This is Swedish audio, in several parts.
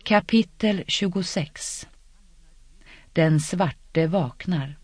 Kapitel 26. Den svarte vaknar.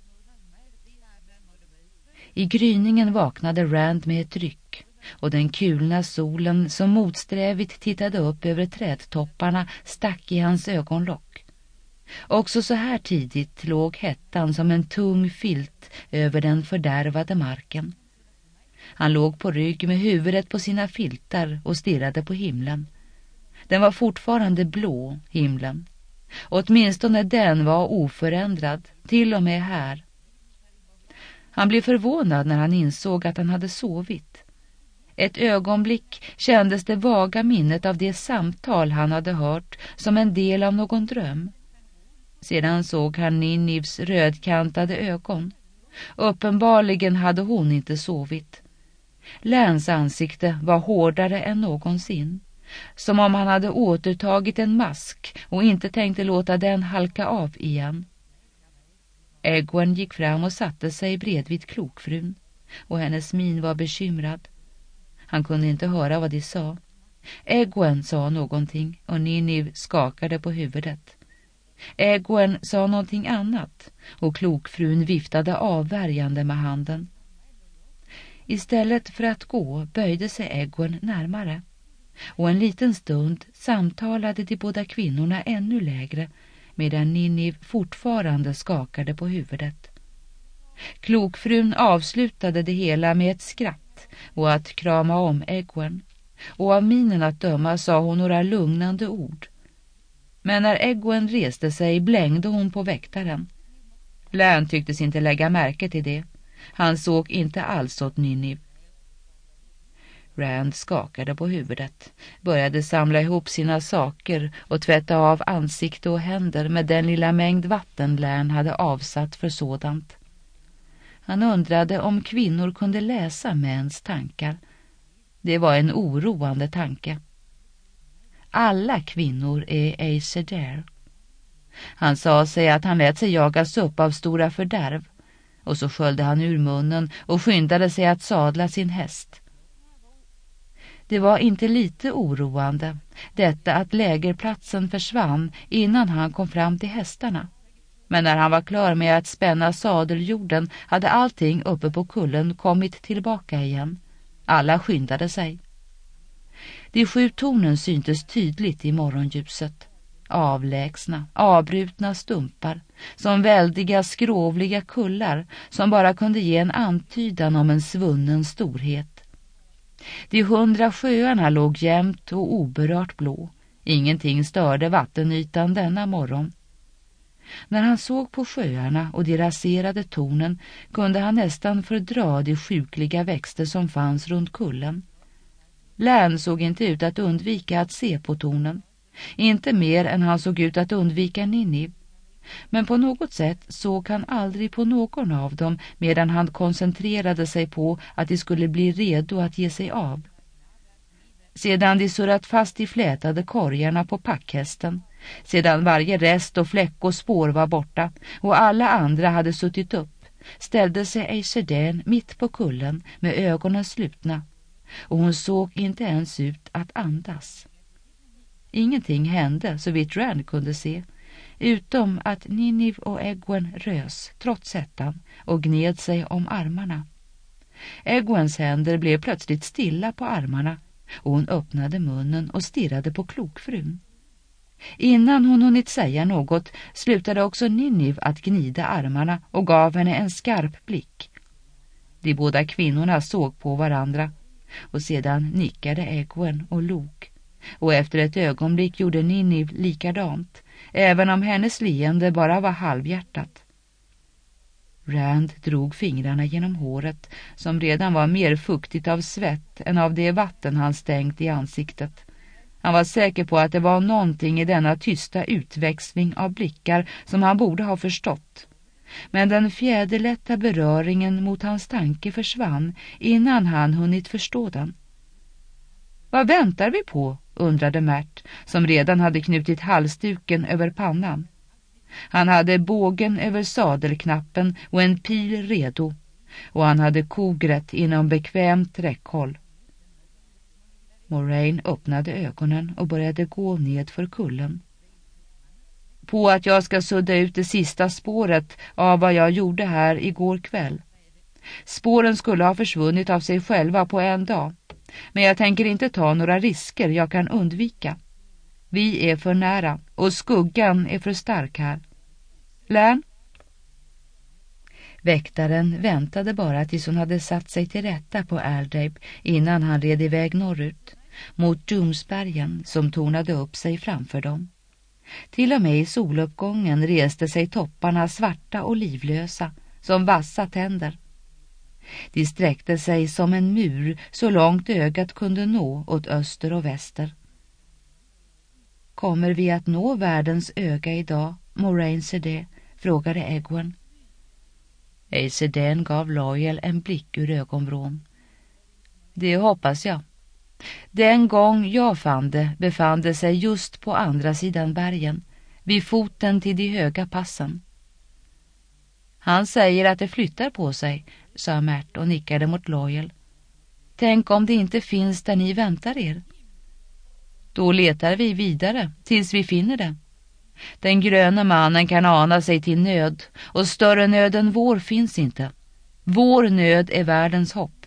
I gryningen vaknade Rand med ett ryck, och den kulna solen som motsträvigt tittade upp över trädtopparna stack i hans ögonlock. Också så här tidigt låg hettan som en tung filt över den fördärvade marken. Han låg på rygg med huvudet på sina filtar och stirrade på himlen. Den var fortfarande blå, himlen. Åtminstone den var oförändrad, till och med här. Han blev förvånad när han insåg att han hade sovit. Ett ögonblick kändes det vaga minnet av det samtal han hade hört som en del av någon dröm. Sedan såg han Ninivs rödkantade ögon. Uppenbarligen hade hon inte sovit. Lans ansikte var hårdare än någonsin, som om han hade återtagit en mask och inte tänkte låta den halka av igen. Egwene gick fram och satte sig bredvid klokfrun, och hennes min var bekymrad. Han kunde inte höra vad de sa. Egwene sa någonting och Niniv skakade på huvudet. Egwene sa någonting annat och klokfrun viftade avvärjande med handen. Istället för att gå böjde sig Egwene närmare, och en liten stund samtalade de båda kvinnorna ännu lägre, medan Niniv fortfarande skakade på huvudet. Klokfrun avslutade det hela med ett skratt och att krama om Egwene, och av minen att döma sa hon några lugnande ord. Men när Egwene reste sig blängde hon på väktaren. Lan tycktes inte lägga märke till det. Han såg inte alls åt Niniv. Rand skakade på huvudet, började samla ihop sina saker och tvätta av ansikte och händer med den lilla mängd vatten Lan hade avsatt för sådant. Han undrade om kvinnor kunde läsa mäns tankar. Det var en oroande tanke. Alla kvinnor är Aes Sedai. Han sa sig att han lät sig jagas upp av stora fördärv, och så sköljde han ur munnen och skyndade sig att sadla sin häst. Det var inte lite oroande, detta att lägerplatsen försvann innan han kom fram till hästarna. Men när han var klar med att spänna sadeljorden hade allting uppe på kullen kommit tillbaka igen. Alla skyndade sig. De 7 tornen syntes tydligt i morgonljuset. Avlägsna, avbrutna stumpar, som väldiga skrovliga kullar som bara kunde ge en antydan om en svunnen storhet. De 100 sjöarna låg jämnt och oberört blå. Ingenting störde vattenytan denna morgon. När han såg på sjöarna och de raserade tornen kunde han nästan fördra de sjukliga växter som fanns runt kullen. Lan såg inte ut att undvika att se på tornen. Inte mer än han såg ut att undvika Niniv. Men på något sätt såg han aldrig på någon av dem medan han koncentrerade sig på att de skulle bli redo att ge sig av. Sedan de surrat fast i flätade korgarna på packhästen, sedan varje rest och fläck och spår var borta och alla andra hade suttit upp, ställde sig Aes Sedai mitt på kullen med ögonen slutna, och hon såg inte ens ut att andas. Ingenting hände så vitt Rand kunde se, utom att Niniv och Egwene rös trots hettan och gned sig om armarna. Egwenes händer blev plötsligt stilla på armarna, och hon öppnade munnen och stirrade på klokfrun. Innan hon hunnit säga något slutade också Niniv att gnida armarna och gav henne en skarp blick. De båda kvinnorna såg på varandra, och sedan nickade Egwene och log. Och efter ett ögonblick gjorde Niniv likadant, även om hennes leende bara var halvhjärtat. Rand drog fingrarna genom håret, som redan var mer fuktigt av svett än av det vatten han stängt i ansiktet. Han var säker på att det var någonting i denna tysta utväxling av blickar som han borde ha förstått. Men den fjäderlätta beröringen mot hans tanke försvann innan han hunnit förstå den. Vad väntar vi på? Undrade Mert, som redan hade knutit halsduken över pannan. Han hade bågen över sadelknappen och en pil redo, och han hade kogret inom bekvämt räckhåll. Moraine öppnade ögonen och började gå ned för kullen. på att jag ska sudda ut det sista spåret av vad jag gjorde här igår kväll. Spåren skulle ha försvunnit av sig själva på en dag, men jag tänker inte ta några risker jag kan undvika. Vi är för nära och skuggan är för stark här. Lärn? Väktaren väntade bara tills hon hade satt sig till rätta på Aldhape innan han red iväg norrut, mot Doomsbergen som tornade upp sig framför dem. Till och med i soluppgången reste sig topparna svarta och livlösa, som vassa tänder. De sträckte sig som en mur så långt ögat kunde nå åt öster och väster. Kommer vi att nå världens öga idag, Moraine Sedé? Frågade Egwene. Sedén gav Loyal en blick ur ögonvrån. Det hoppas jag. Den gång jag fann det befann det sig just på andra sidan bergen, vid foten till de höga passen. Han säger att det flyttar på sig, sa Märt och nickade mot Loyal. Tänk om det inte finns där ni väntar er. Då letar vi vidare tills vi finner det. Den gröna mannen kan ana sig till nöd, och större nöd än vår finns inte. Vår nöd är världens hopp.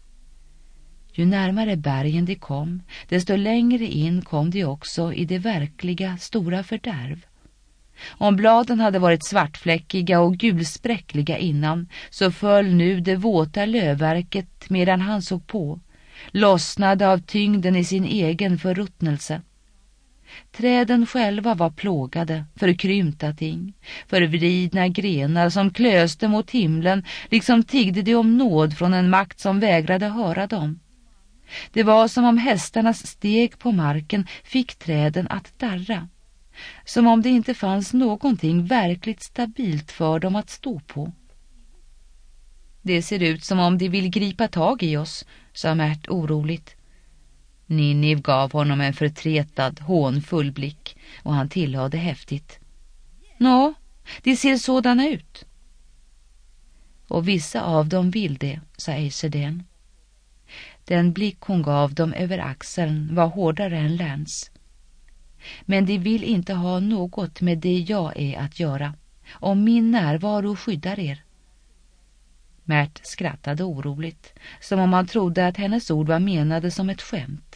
Ju närmare bergen de kom, desto längre in kom de också i det verkliga stora fördärv. Om bladen hade varit svartfläckiga och gulspräckliga innan, så föll nu det våta lövverket medan han såg på, lossnade av tyngden i sin egen förruttnelse. Träden själva var plågade, förkrympta ting, förvridna grenar som klöste mot himlen, liksom tiggde de om nåd från en makt som vägrade höra dem. Det var som om hästarnas steg på marken fick träden att darra, som om det inte fanns någonting verkligt stabilt för dem att stå på. Det ser ut som om de vill gripa tag i oss, sa Märt oroligt. Ninniv gav honom en förtretad, hånfull blick, och han tillade häftigt. Nå, de ser sådana ut. Och vissa av dem vill det, sa Sedén. Den blick hon gav dem över axeln var hårdare än Lance. Men de vill inte ha något med det jag är att göra, om min närvaro skyddar er. Märt skrattade oroligt, som om han trodde att hennes ord var menade som ett skämt.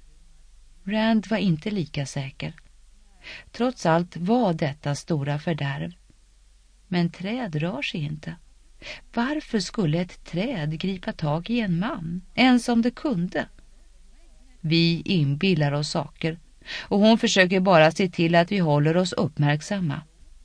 Rand var inte lika säker. Trots allt var detta stora fördärv. Men träd rör sig inte. Varför skulle ett träd gripa tag i en man, ens om det kunde? Vi inbillar oss saker, och hon försöker bara se till att vi håller oss uppmärksamma.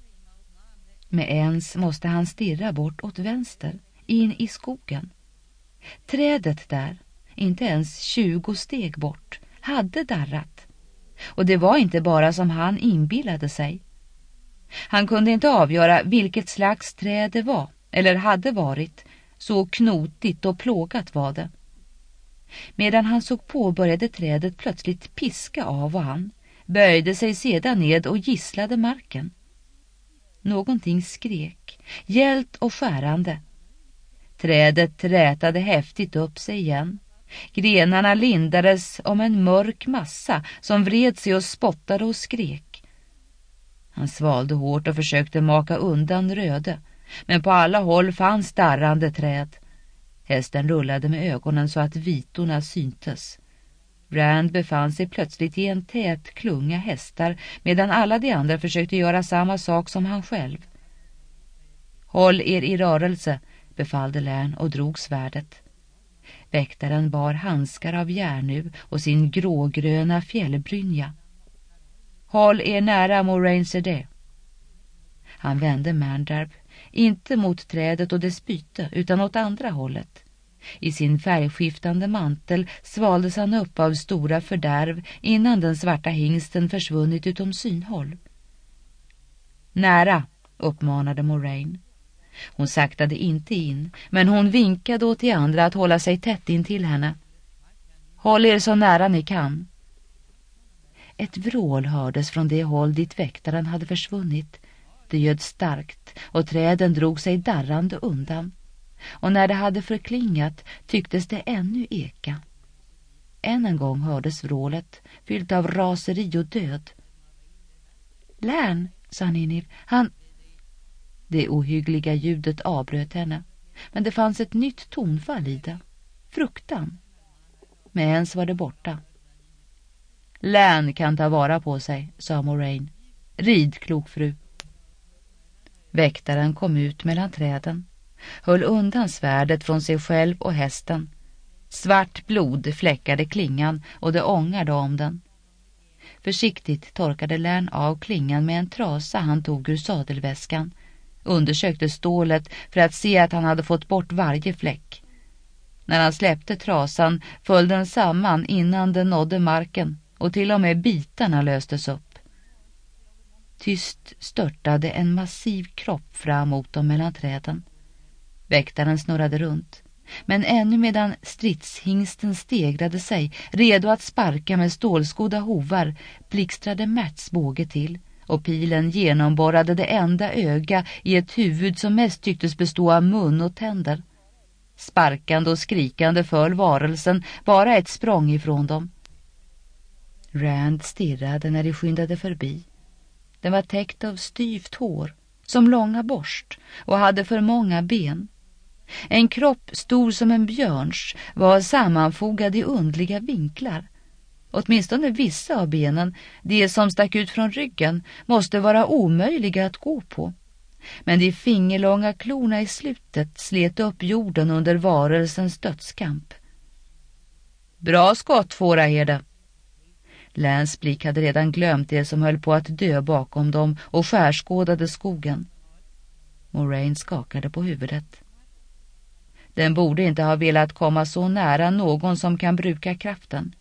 Med ens måste han stirra bort åt vänster, in i skogen. Trädet där, inte ens 20 steg bort, hade darrat. Och det var inte bara som han inbillade sig. Han kunde inte avgöra vilket slags träd det var, eller hade varit, så knotigt och plågat var det. Medan han såg på började trädet plötsligt piska av och han böjde sig sedan ned och gisslade marken. Någonting skrek, gällt och skärande. Trädet rätade häftigt upp sig igen. Grenarna lindades om en mörk massa som vred sig och spottade och skrek. Han svalde hårt och försökte maka undan Röde, men på alla håll fanns darrande träd. Hästen rullade med ögonen så att vitorna syntes. Rand befann sig plötsligt i en tät klunga hästar, medan alla de andra försökte göra samma sak som han själv. Håll er i rörelse, befallde Lärn och drog svärdet. Väktaren bar handskar av järnu och sin grågröna fjällbrynja. Håll er nära Moraine Sedé. Han vände Mandarb, inte mot trädet och dess byte, utan åt andra hållet. I sin färgskiftande mantel svaldes han upp av stora fördärv innan den svarta hingsten försvunnit utom synhåll. Nära, uppmanade Moraine. Hon saktade inte in, men hon vinkade åt de andra att hålla sig tätt in till henne. Håll er så nära ni kan. Ett vrål hördes från det håll dit väktaren hade försvunnit. Det ljöd starkt och träden drog sig darrande undan. Och när det hade förklingat tycktes det ännu eka. Än en gång hördes vrålet, fyllt av raseri och död. Lärn, sa Ninniv. Han... Det ohyggliga ljudet avbröt henne, men det fanns ett nytt tonfall i det. Fruktan. Med ens var det borta. Län kan ta vara på sig, sa Moraine. Rid, klokfru. Väktaren kom ut mellan träden, höll undan svärdet från sig själv och hästen. Svart blod fläckade klingan och det ångade om den. Försiktigt torkade Län av klingan med en trasa han tog ur sadelväskan, undersökte stålet för att se att han hade fått bort varje fläck. När han släppte trasan föll den samman innan den nådde marken och till och med bitarna löstes upp. Tyst störtade en massiv kropp fram mot dem mellan träden. Väktaren snurrade runt, men ännu medan stridshingsten stegrade sig, redo att sparka med stålskodda hovar, blixtrade Märts båge till och pilen genomborrade det enda öga i ett huvud som mest tycktes bestå av mun och tänder. Sparkande och skrikande föll varelsen bara ett språng ifrån dem. Rand stirrade när de skyndade förbi. Den var täckt av styvt hår, som långa borst, och hade för många ben. En kropp stor som en björns var sammanfogad i undliga vinklar. Åtminstone vissa av benen, de som stack ut från ryggen, måste vara omöjliga att gå på. Men de fingerlånga klorna i slutet slet upp jorden under varelsens dödskamp. Bra skott, fåraherde. Läns blick hade redan glömt det som höll på att dö bakom dem och skärskådade skogen. Moraine skakade på huvudet. Den borde inte ha velat komma så nära någon som kan bruka kraften.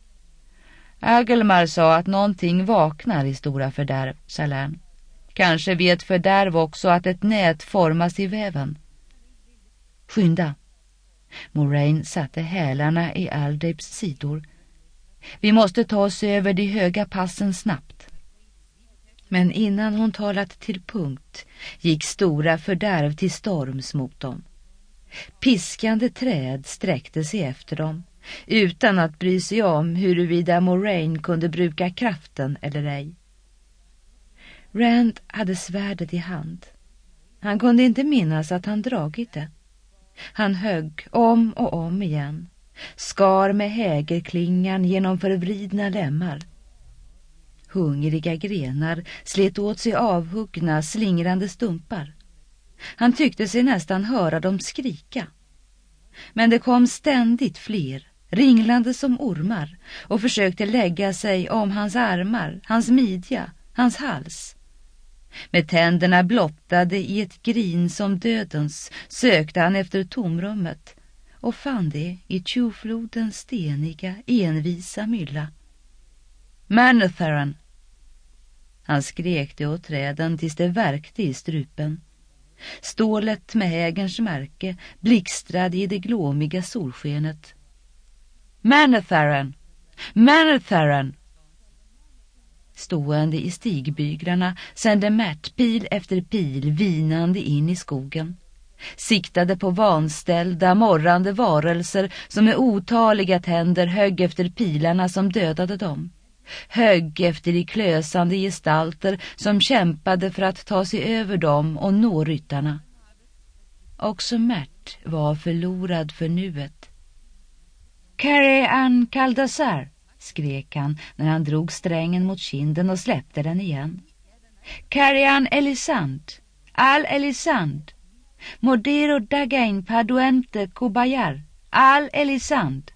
Agelmar sa att någonting vaknar i stora fördärv, sa Län. Kanske vet fördärv också att ett nät formas i väven. Skynda. Moraine satte hälarna i Aldabs sidor. Vi måste ta oss över de höga passen snabbt. Men innan hon talat till punkt gick stora fördärv till storms mot dem. Piskande träd sträckte sig efter dem, utan att bry sig om huruvida Moraine kunde bruka kraften eller ej. Rand hade svärdet i hand. Han kunde inte minnas att han dragit det. Han högg om och om igen, skar med hägerklingan genom förvridna lemmar. Hungriga grenar slet åt sig avhuggna, slingrande stumpar. Han tyckte sig nästan höra dem skrika. Men det kom ständigt fler, ringlande som ormar, och försökte lägga sig om hans armar, hans midja, hans hals. Med tänderna blottade i ett grin som dödens sökte han efter tomrummet och fann det i Tjuflodens steniga, envisa mylla. Manetharan! Han skrek det åt träden tills det värkte i strupen. Stålet med hägerns märke blixtrade i det glåmiga solskenet. Manetharan! Manetharan! Stående i stigbyglarna sände Märt pil efter pil vinande in i skogen. Siktade på vanställda, morrande varelser som med otaliga tänder högg efter pilarna som dödade dem. Högg efter de klösande gestalter som kämpade för att ta sig över dem och nå ryttarna. Också Märt var förlorad för nuet. Carry-an Kaldasar, skrek han när han drog strängen mot kinden och släppte den igen. Carry-an Elisand, Al Elisand, Modero Dagain Paduente Kubayar, Al Elisand.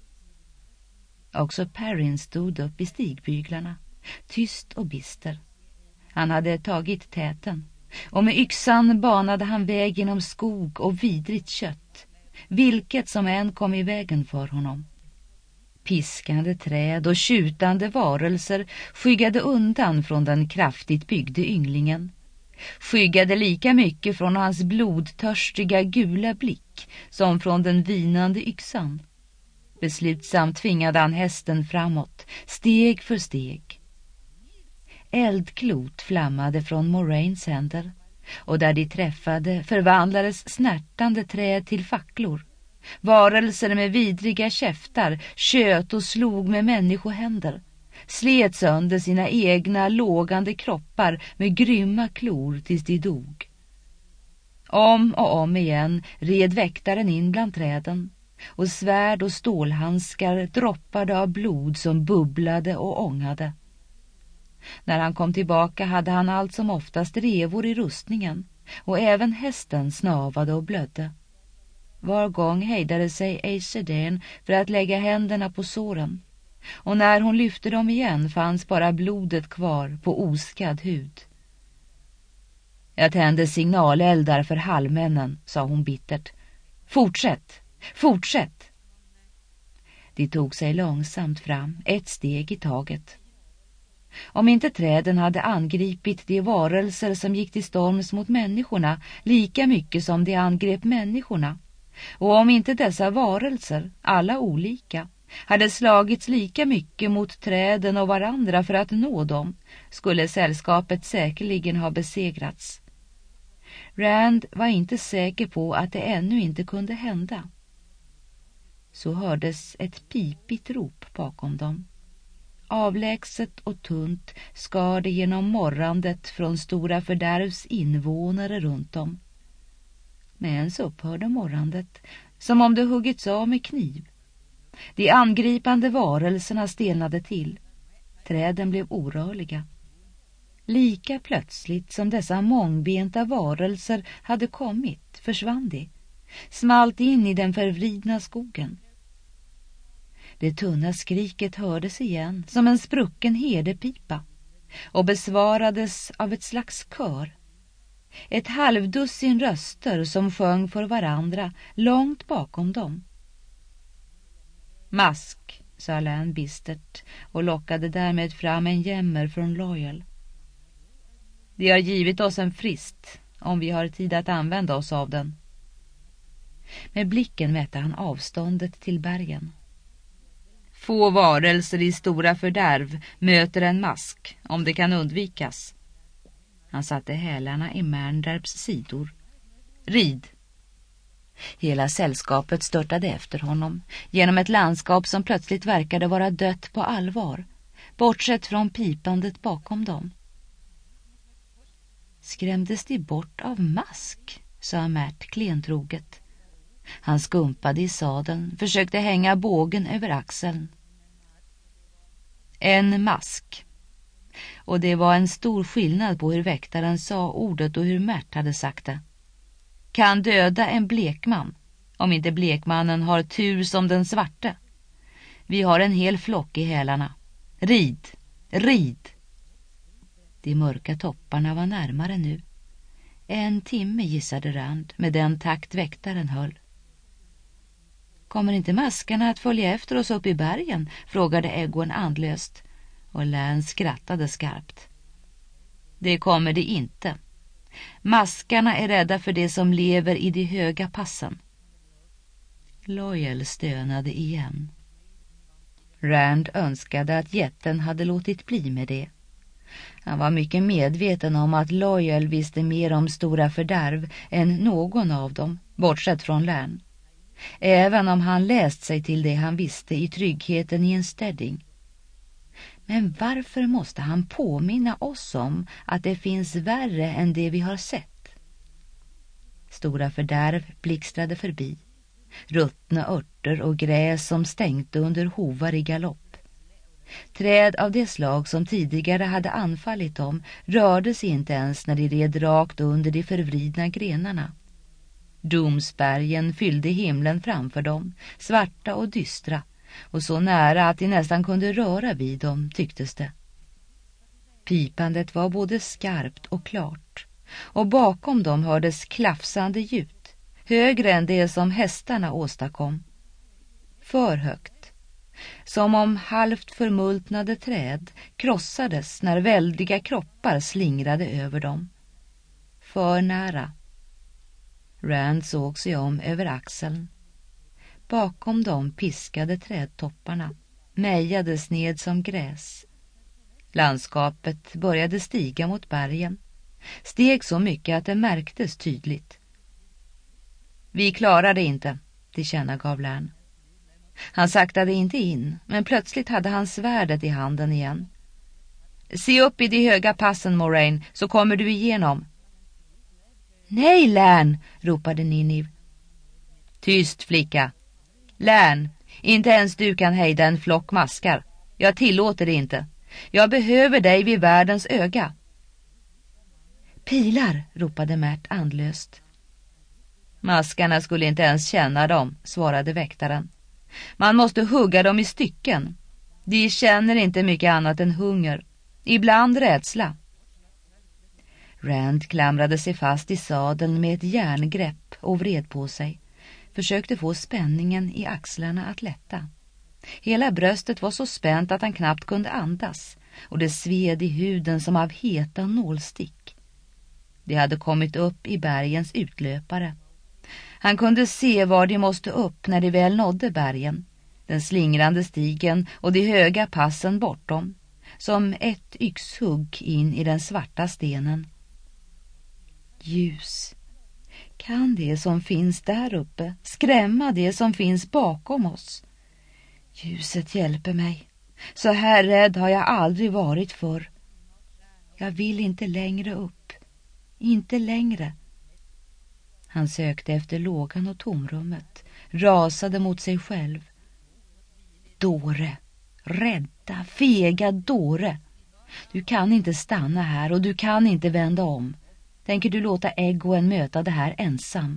Också Perrin stod upp i stigbyglarna, tyst och bister. Han hade tagit täten, och med yxan banade han väg genom skog och vidrigt kött, vilket som än kom i vägen för honom. Piskande träd och tjutande varelser skyggade undan från den kraftigt byggde ynglingen. Skyggade lika mycket från hans blodtörstiga gula blick som från den vinande yxan. Beslutsamt tvingade han hästen framåt, steg för steg. Eldklot flammade från Moraines händer, och där de träffade förvandlades snärtande träd till facklor. Varelser med vidriga käftar tjöt och slog med människohänder. slet sönder sina egna lågande kroppar med grymma klor tills de dog. Om och om igen red väktaren in bland träden, och svärd och stålhandskar droppade av blod som bubblade och ångade. När han kom tillbaka hade han allt som oftast revor i rustningen, och även hästen snavade och blödde. Var gång hejdade sig Eiseden för att lägga händerna på såren, och när hon lyfte dem igen fanns bara blodet kvar på oskadd hud. Jag tände signaleldar för halvmännen, sa hon bittert. Fortsätt, fortsätt! De tog sig långsamt fram, ett steg i taget. Om inte träden hade angripit de varelser som gick till storms mot människorna lika mycket som de angrep människorna, och om inte dessa varelser, alla olika, hade slagits lika mycket mot träden och varandra för att nå dem, skulle sällskapet säkerligen ha besegrats. Rand var inte säker på att det ännu inte kunde hända. Så hördes ett pipigt rop bakom dem. Avlägset och tunt skar det genom morrandet från Stora Fördärvs invånare runt om. Men så upphörde morrandet, som om det huggits av med kniv. De angripande varelserna stelnade till. Träden blev orörliga. Lika plötsligt som dessa mångbenta varelser hade kommit försvann de, smalt in i den förvridna skogen. Det tunna skriket hördes igen som en sprucken herdepipa och besvarades av ett slags kör. Ett halvdussin röster som sjöng för varandra långt bakom dem. Mask, sa Lan bistert och lockade därmed fram en jämmer från Loyal. De har givit oss en frist, om vi har tid att använda oss av den. Med blicken mätte han avståndet till bergen. Få varelser i Stora Fördärv möter en mask, om det kan undvikas. Han satte hälarna i Märndarps sidor. Rid! Hela sällskapet störtade efter honom, genom ett landskap som plötsligt verkade vara dött på allvar, bortsett från pipandet bakom dem. Skrämdes de bort av mask, sa Märt klentroget. Han skumpade i sadeln, försökte hänga bågen över axeln. En mask. Och det var en stor skillnad på hur väktaren sa ordet och hur Märt hade sagt det. Kan döda en blekman, om inte blekmannen har tur som den svarte. Vi har en hel flock i hälarna. Rid, rid! De mörka topparna var närmare nu. 1 timme gissade Rand med den takt väktaren höll. Kommer inte maskarna att följa efter oss upp i bergen? Frågade Egon andlöst, och Lan skrattade skarpt. Det kommer det inte. Maskarna är rädda för det som lever i de höga passen. Loyal stönade igen. Rand önskade att jätten hade låtit bli med det. Han var mycket medveten om att Loyal visste mer om Stora Fördärv än någon av dem, bortsett från Lan. Även om han läst sig till det han visste i tryggheten i en städding. Men varför måste han påminna oss om att det finns värre än det vi har sett? Stora Fördärv blixtrade förbi. Ruttna örter och gräs som stänkte under hovar i galopp. Träd av det slag som tidigare hade anfallit dem rörde sig inte ens när de red rakt under de förvridna grenarna. Domsbergen fyllde himlen framför dem, svarta och dystra, och så nära att de nästan kunde röra vid dem, tycktes det. Pipandet var både skarpt och klart, och bakom dem hördes klafsande ljud, högre än det som hästarna åstadkom. För högt, som om halvt förmultnade träd krossades när väldiga kroppar slingrade över dem. För nära. Rand såg sig om över axeln. Bakom dem piskade trädtopparna, mejades ned som gräs. Landskapet började stiga mot bergen. Steg så mycket att det märktes tydligt. Vi klarar det inte, tillkännagav Lan. Han saktade inte in, men plötsligt hade han svärdet i handen igen. Se upp i de höga passen, Moraine, så kommer du igenom. Nej, Lärn, ropade Ninive. Tyst, flicka. Lärn, inte ens du kan hejda en flock maskar. Jag tillåter det inte. Jag behöver dig vid världens öga. Pilar, ropade Märt andlöst. Maskarna skulle inte ens känna dem, svarade väktaren. Man måste hugga dem i stycken. De känner inte mycket annat än hunger. Ibland rädsla. Rand klamrade sig fast i sadeln med ett järngrepp och vred på sig. Försökte få spänningen i axlarna att lätta. Hela bröstet var så spänt att han knappt kunde andas, och det sved i huden som av heta nålstick. De hade kommit upp i bergens utlöpare. Han kunde se var de måste upp när de väl nådde bergen, den slingrande stigen och de höga passen bortom, som ett yxhugg in i den svarta stenen. Ljus. Kan det som finns där uppe skrämma det som finns bakom oss? Ljuset hjälper mig. Så här rädd har jag aldrig varit förr. Jag vill inte längre upp. Inte längre. Han sökte efter lågan och tomrummet, rasade mot sig själv. Dåre, rädda, fega Dåre. Du kan inte stanna här och du kan inte vända om. Tänker du låta Egwene möta det här ensam?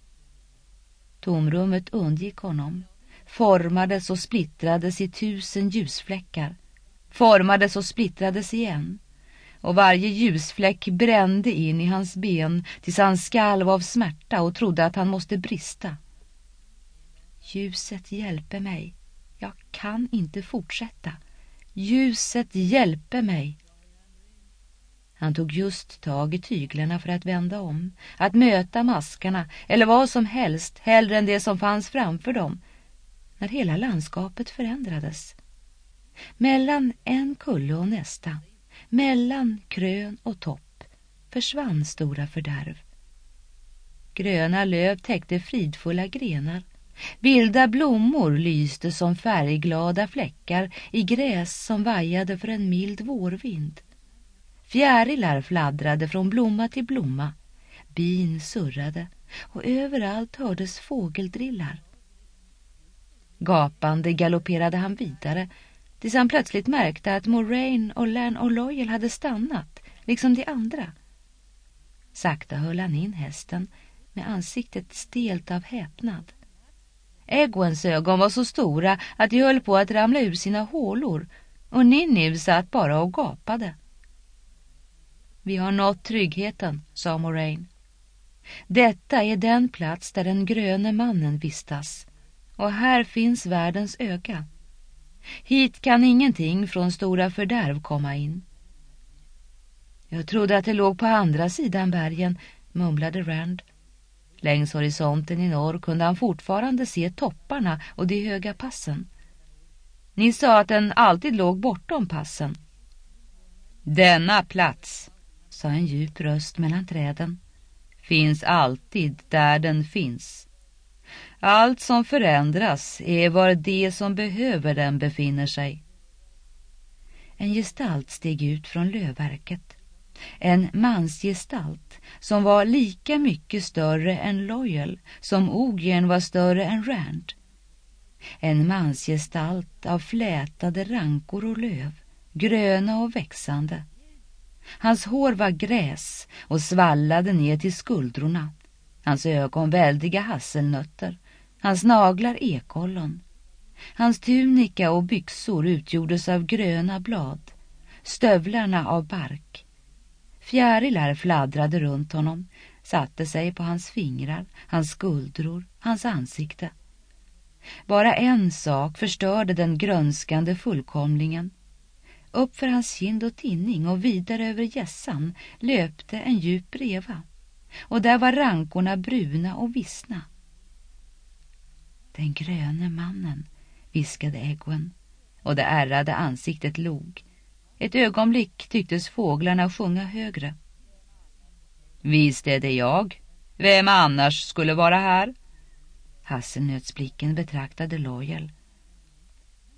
Tomrummet undgick honom. Formades och splittrades i 1000 ljusfläckar. Formades och splittrades igen. Och varje ljusfläck brände in i hans ben tills han skalv av smärta och trodde att han måste brista. Ljuset hjälper mig. Jag kan inte fortsätta. Ljuset hjälper mig. Han tog just tag i tyglarna för att vända om, att möta maskarna eller vad som helst hellre än det som fanns framför dem, när hela landskapet förändrades. Mellan en kulle och nästa, mellan krön och topp, försvann stora fördärv. Gröna löv täckte fridfulla grenar. Vilda blommor lyste som färgglada fläckar i gräs som vajade för en mild vårvind. Fjärilar fladdrade från blomma till blomma. Bin surrade och överallt hördes fågeldrillar. Gapande galopperade han vidare tills han plötsligt märkte att Moraine och Lärn och Loyal hade stannat, liksom de andra. Sakta höll han in hästen med ansiktet stelt av häpnad. Egwenes ögon var så stora att de höll på att ramla ur sina hålor, och Ninive satt bara och gapade. Vi har nått tryggheten, sa Moraine. Detta är den plats där den gröne mannen vistas, och här finns världens öga. Hit kan ingenting från stora fördärv komma in. Jag trodde att det låg på andra sidan bergen, mumlade Rand. Längs horisonten i norr kunde han fortfarande se topparna och de höga passen. Ni sa att den alltid låg bortom passen. Denna plats, sa en djup röst mellan träden, finns alltid där den finns. Allt som förändras är var det som behöver den befinner sig. En gestalt steg ut från lövverket. En mansgestalt som var lika mycket större än Loyal som Ogren var större än Rand. En mansgestalt av flätade rankor och löv, gröna och växande. Hans hår var gräs och svallade ner till skuldrorna. Hans ögon väldiga hasselnötter, hans naglar ekollon. Hans tunika och byxor utgjordes av gröna blad, stövlarna av bark. Fjärilar fladdrade runt honom, satte sig på hans fingrar, hans skuldror, hans ansikte. Bara en sak förstörde den grönskande fullkomlingen. Upp för hans kind och tinning och vidare över gässan löpte en djup reva, och där var rankorna bruna och vissna. Den gröne mannen, viskade Egwene, och det ärrade ansiktet log. Ett ögonblick tycktes fåglarna sjunga högre. Visst är det jag. Vem annars skulle vara här? Hasselnötsblicken betraktade Loyal.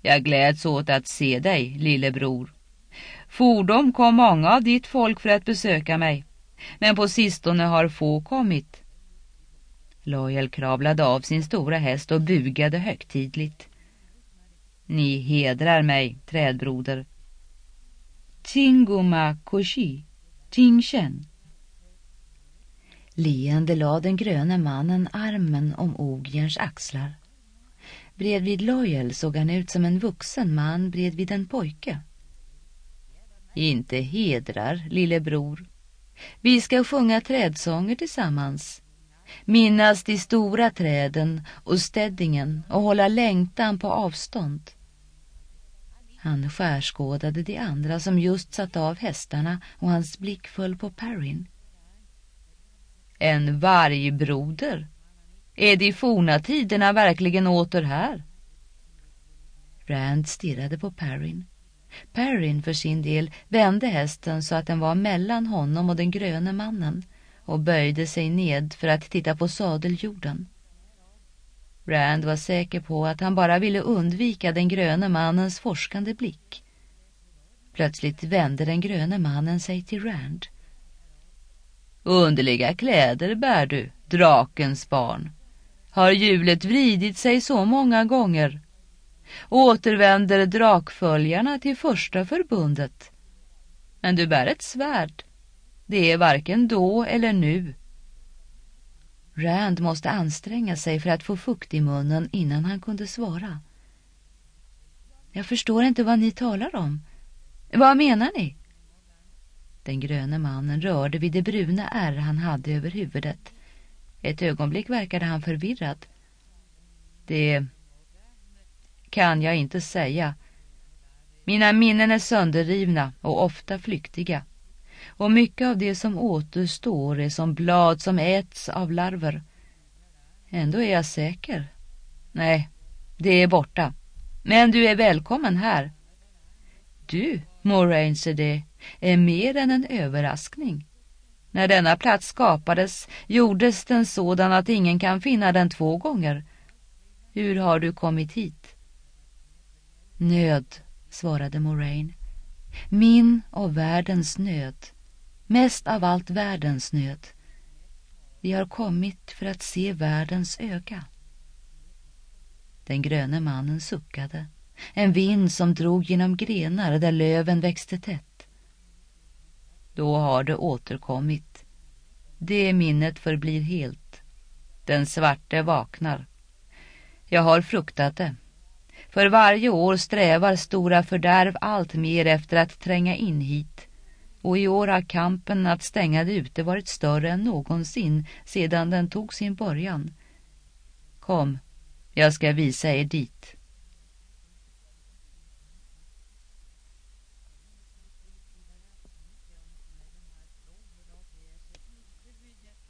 Jag gläds åt att se dig, lillebror. Fordom kom många av ditt folk för att besöka mig, men på sistone har få kommit. Loyal kravlade av sin stora häst och bugade högtidligt. Ni hedrar mig, trädbroder. Tinguma Koshi, Tingshen. Leende la den gröna mannen armen om Ogierns axlar. Bredvid Loyal såg han ut som en vuxen man bredvid en pojke. Inte hedrar, lillebror. Vi ska sjunga trädsånger tillsammans. Minnas de stora träden och städdingen och hålla längtan på avstånd. Han skärskådade de andra som just satt av hästarna och hans blick föll på Perrin. En vargbroder? Är de forna tiderna verkligen åter här? Rand stirrade på Perrin. Perrin för sin del vände hästen så att den var mellan honom och den gröne mannen och böjde sig ned för att titta på sadeljorden. Rand var säker på att han bara ville undvika den gröne mannens forskande blick. Plötsligt vände den gröne mannen sig till Rand. Underliga kläder bär du, drakens barn. Har hjulet vridit sig så många gånger? Återvänder drakföljarna till första förbundet? Men du bär ett svärd. Det är varken då eller nu. Rand måste anstränga sig för att få fukt i munnen innan han kunde svara. Jag förstår inte vad ni talar om. Vad menar ni? Den gröne mannen rörde vid det bruna ärr han hade över huvudet. Ett ögonblick verkade han förvirrad. Det kan jag inte säga. Mina minnen är sönderrivna och ofta flyktiga. Och mycket av det som återstår är som blad som äts av larver. Ändå är jag säker. Nej, det är borta. Men du är välkommen här. Du, Moraine Sedé, är mer än en överraskning. När denna plats skapades gjordes den sådan att ingen kan finna den 2 gånger. Hur har du kommit hit? Nöd, svarade Moraine. Min och världens nöd. Mest av allt världens nöd. Vi har kommit för att se världens öga. Den gröne mannen suckade. En vind som drog genom grenar där löven växte tätt. Då har det återkommit. Det minnet förblir helt. Den svarte vaknar. Jag har fruktat det. För varje år strävar stora fördärv allt mer efter att tränga in hit. Och i år har kampen att stänga det ute varit större än någonsin sedan den tog sin början. Kom, jag ska visa er dit.